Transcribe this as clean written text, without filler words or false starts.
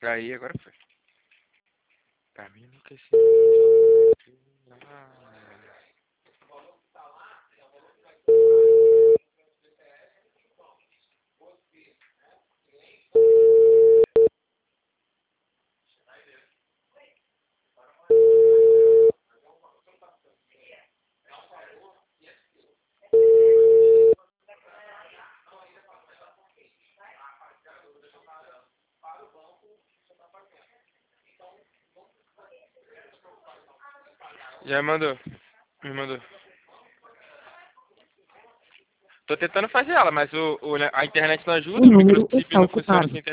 Aí, agora foi. Pra mim nunca se... Já mandou. Me mandou. Tô tentando fazer ela, mas a internet não ajuda, O o número microchip está não funciona ocupado. sem internet.